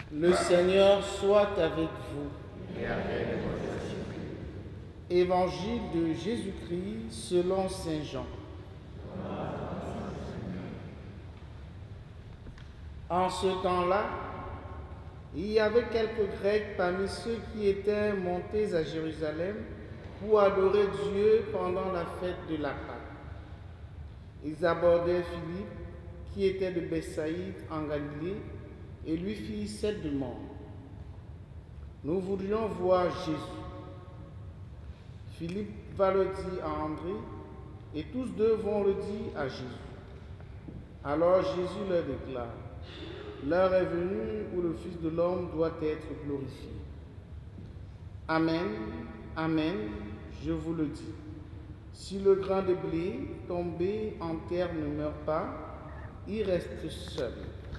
Le Seigneur soit avec vous. Et avec votre esprit. Évangile de Jésus-Christ selon saint Jean. En ce temps-là, il y avait quelques Grecs parmi ceux qui étaient montés à Jérusalem pour adorer Dieu pendant la fête de la Pâque. Ils abordèrent Philippe, qui était de Bethsaïde en Galilée, et lui firent cette demande. Nous voudrions voir Jésus. Philippe va le dire à André, et tous deux vont le dire à Jésus. Alors Jésus leur déclare: l'heure est venue où le Fils de l'homme doit être glorifié. Amen, amen, je vous le dis. Si le grain de blé tombé en terre ne meurt pas, il reste seul.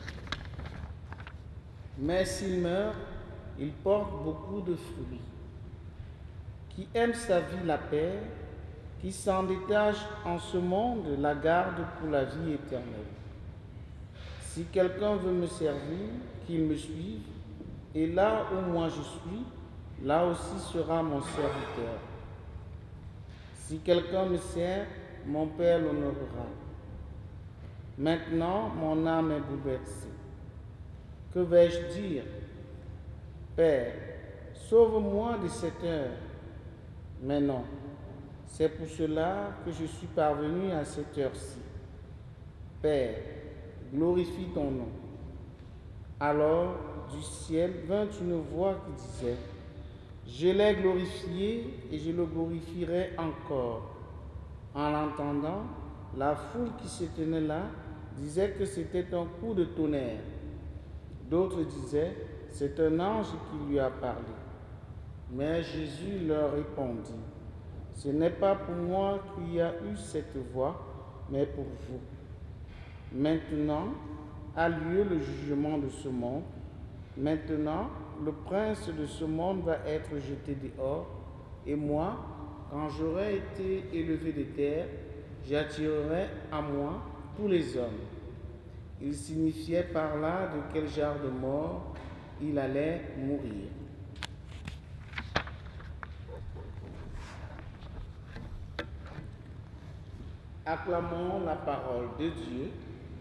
Mais s'il meurt, il porte beaucoup de fruits. Qui aime sa vie la perd, qui s'en détache en ce monde la garde pour la vie éternelle. Si quelqu'un veut me servir, qu'il me suive, et là où moi je suis, là aussi sera mon serviteur. Si quelqu'un me sert, mon Père l'honorera. Maintenant, mon âme est bouleversée. Que vais-je dire? Père, sauve-moi de cette heure. Mais non, c'est pour cela que je suis parvenu à cette heure-ci. Père, glorifie ton nom. Alors, du ciel vint une voix qui disait: je l'ai glorifié et je le glorifierai encore. En l'entendant, la foule qui se tenait là disait que c'était un coup de tonnerre. D'autres disaient: c'est un ange qui lui a parlé. Mais Jésus leur répondit: ce n'est pas pour moi qu'il y a eu cette voix, mais pour vous. Maintenant a lieu le jugement de ce monde. Maintenant, le prince de ce monde va être jeté dehors. Et moi, quand j'aurai été élevé des terres, j'attirerai à moi tous les hommes. Il signifiait par là de quel genre de mort il allait mourir. Acclamons la parole de Dieu.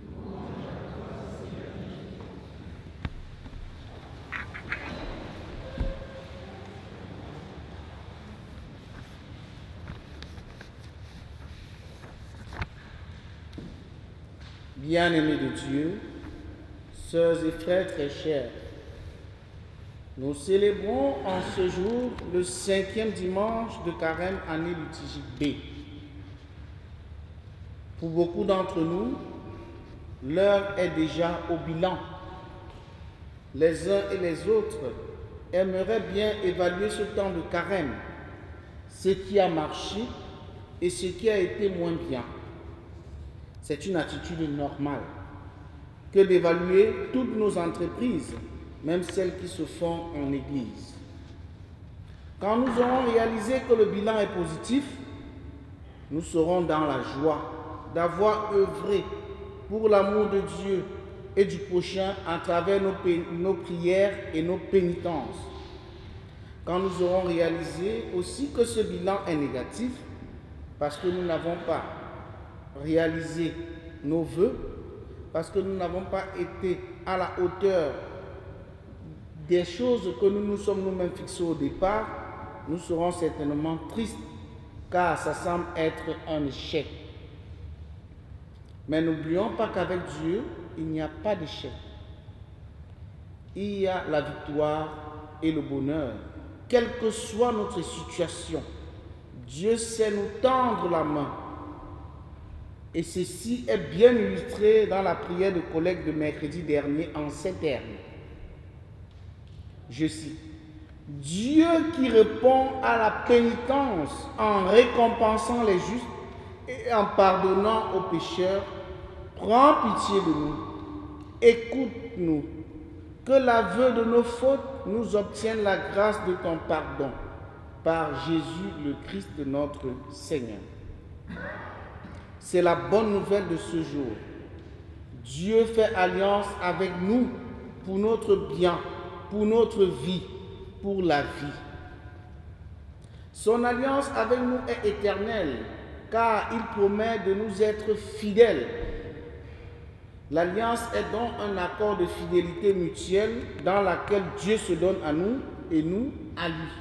Bien-aimés de Dieu, sœurs et frères très chers, nous célébrons en ce jour le 5e dimanche de Carême, année liturgique B. Pour beaucoup d'entre nous, l'heure est déjà au bilan. Les uns et les autres aimeraient bien évaluer ce temps de Carême, ce qui a marché et ce qui a été moins bien. C'est une attitude normale que d'évaluer toutes nos entreprises, même celles qui se font en Église. Quand nous aurons réalisé que le bilan est positif, nous serons dans la joie d'avoir œuvré pour l'amour de Dieu et du prochain à travers nos prières et nos pénitences. Quand nous aurons réalisé aussi que ce bilan est négatif, parce que nous n'avons pas réalisé nos vœux, parce que nous n'avons pas été à la hauteur des choses que nous nous sommes nous-mêmes fixées au départ, nous serons certainement tristes, car ça semble être un échec. Mais n'oublions pas qu'avec Dieu, il n'y a pas d'échec. Il y a la victoire et le bonheur, quelle que soit notre situation. Dieu sait nous tendre la main. Et ceci est bien illustré dans la prière de collecte de mercredi dernier en ces termes. Je cite: Dieu qui répond à la pénitence en récompensant les justes et en pardonnant aux pécheurs, prends pitié de nous, écoute-nous, que l'aveu de nos fautes nous obtienne la grâce de ton pardon, par Jésus le Christ notre Seigneur. C'est la bonne nouvelle de ce jour. Dieu fait alliance avec nous pour notre bien pour notre vie, pour la vie. Son alliance avec nous est éternelle, car il promet de nous être fidèles. L'alliance est donc un accord de fidélité mutuelle dans laquelle Dieu se donne à nous et nous à lui.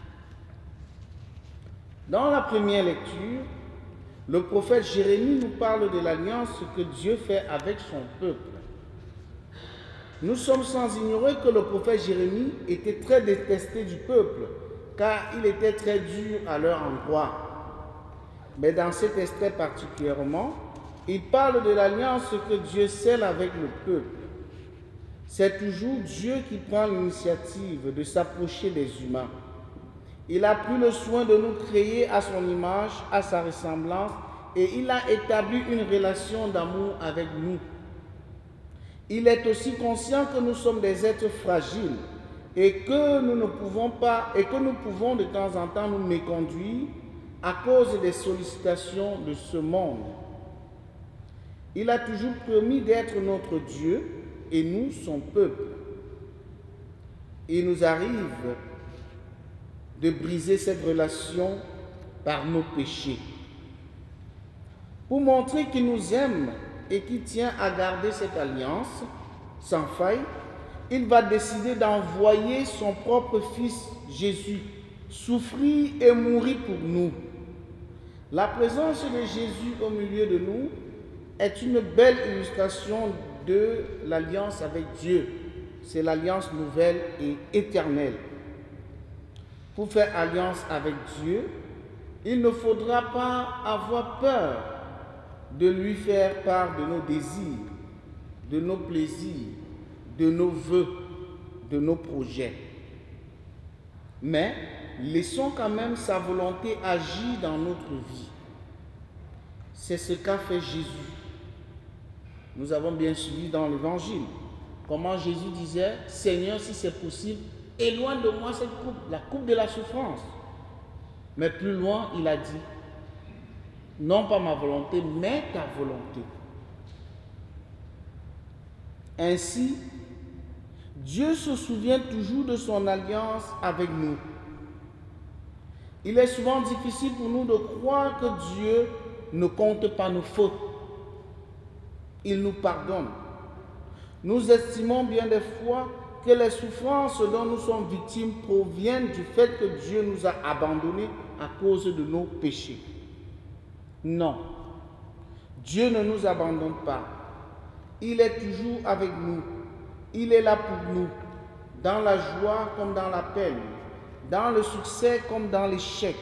Dans la première lecture, le prophète Jérémie nous parle de l'alliance que Dieu fait avec son peuple. Nous sommes sans ignorer que le prophète Jérémie était très détesté du peuple, car il était très dur à leur endroit. Mais dans cet aspect particulièrement, il parle de l'alliance que Dieu scelle avec le peuple. C'est toujours Dieu qui prend l'initiative de s'approcher des humains. Il a pris le soin de nous créer à son image, à sa ressemblance, et il a établi une relation d'amour avec nous. Il est aussi conscient que nous sommes des êtres fragiles et que nous ne pouvons pas, et que nous pouvons de temps en temps nous méconduire à cause des sollicitations de ce monde. Il a toujours promis d'être notre Dieu et nous son peuple. Il nous arrive de briser cette relation par nos péchés. Pour montrer qu'il nous aime et qu'il tient à garder cette alliance sans faille, il va décider d'envoyer son propre Fils Jésus souffrir et mourir pour nous. La présence de Jésus au milieu de nous est une belle illustration de l'alliance avec Dieu. C'est l'alliance nouvelle et éternelle. Pour faire alliance avec Dieu, il ne faudra pas avoir peur de lui faire part de nos désirs, de nos plaisirs, de nos vœux, de nos projets. Mais laissons quand même sa volonté agir dans notre vie. C'est ce qu'a fait Jésus. Nous avons bien suivi dans l'Évangile comment Jésus disait « Seigneur, si c'est possible, éloigne de moi cette coupe, la coupe de la souffrance. » Mais plus loin, il a dit « Non pas ma volonté, mais ta volonté. » Ainsi, Dieu se souvient toujours de son alliance avec nous. Il est souvent difficile pour nous de croire que Dieu ne compte pas nos fautes. Il nous pardonne. Nous estimons bien des fois que les souffrances dont nous sommes victimes proviennent du fait que Dieu nous a abandonnés à cause de nos péchés. Non, Dieu ne nous abandonne pas. Il est toujours avec nous. Il est là pour nous, dans la joie comme dans la peine, dans le succès comme dans l'échec.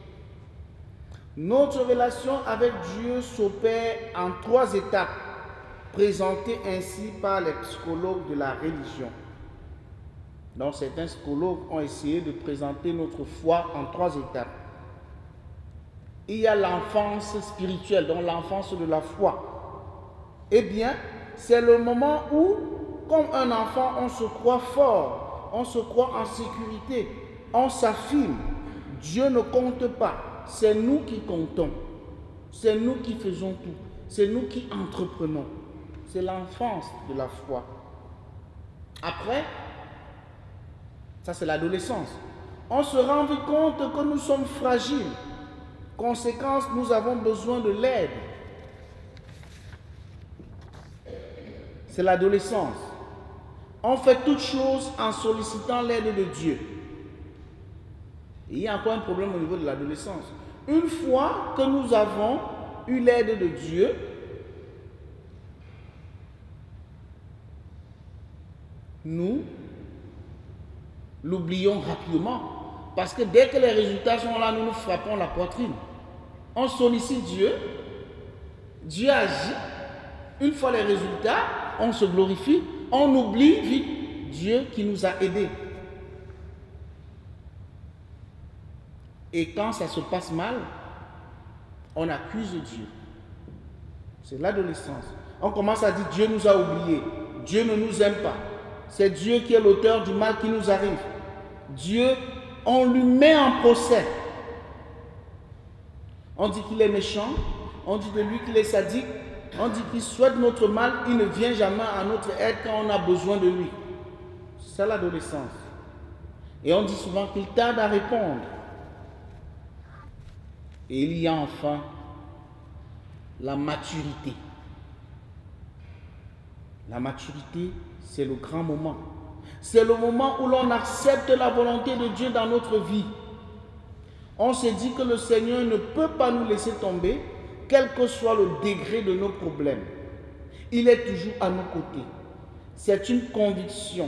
Notre relation avec Dieu s'opère en 3 étapes, présentées ainsi par les psychologues de la religion. Donc certains psychologues ont essayé de présenter notre foi en 3 étapes. Il y a l'enfance spirituelle, donc l'enfance de la foi. Eh bien, c'est le moment où, comme un enfant, on se croit fort, on se croit en sécurité, on s'affirme. Dieu ne compte pas, c'est nous qui comptons, c'est nous qui faisons tout, c'est nous qui entreprenons. C'est l'enfance de la foi. Après, ça c'est l'adolescence. On se rend compte que nous sommes fragiles. Conséquence, nous avons besoin de l'aide. C'est l'adolescence. On fait toutes choses en sollicitant l'aide de Dieu. Et il y a encore un problème au niveau de l'adolescence. Une fois que nous avons eu l'aide de Dieu, nous l'oublions rapidement. Parce que dès que les résultats sont là, nous nous frappons la poitrine. On sollicite Dieu, Dieu agit. Une fois les résultats, on se glorifie, on oublie vite Dieu qui nous a aidés. Et quand ça se passe mal, on accuse Dieu. C'est l'adolescence. On commence à dire Dieu nous a oubliés, Dieu ne nous aime pas. C'est Dieu qui est l'auteur du mal qui nous arrive. Dieu, on lui met en procès. On dit qu'il est méchant, on dit de lui qu'il est sadique, on dit qu'il souhaite notre mal, il ne vient jamais à notre aide quand on a besoin de lui. c'est l'adolescence. Et on dit souvent qu'il tarde à répondre. Et il y a enfin la maturité. La maturité, c'est le grand moment. C'est le moment où l'on accepte la volonté de Dieu dans notre vie. On se dit que le Seigneur ne peut pas nous laisser tomber, quel que soit le degré de nos problèmes. Il est toujours à nos côtés. C'est une conviction.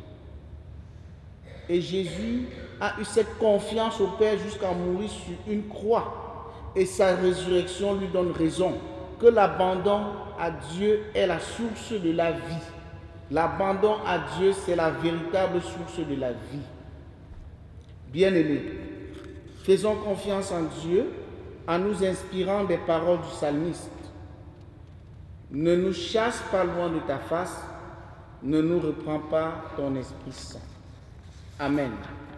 Et Jésus a eu cette confiance au Père jusqu'à mourir sur une croix. Et sa résurrection lui donne raison que l'abandon à Dieu est la source de la vie. L'abandon à Dieu, c'est la véritable source de la vie. Bien-aimés, faisons confiance en Dieu en nous inspirant des paroles du psalmiste. Ne nous chasse pas loin de ta face, ne nous reprends pas ton Esprit Saint. Amen.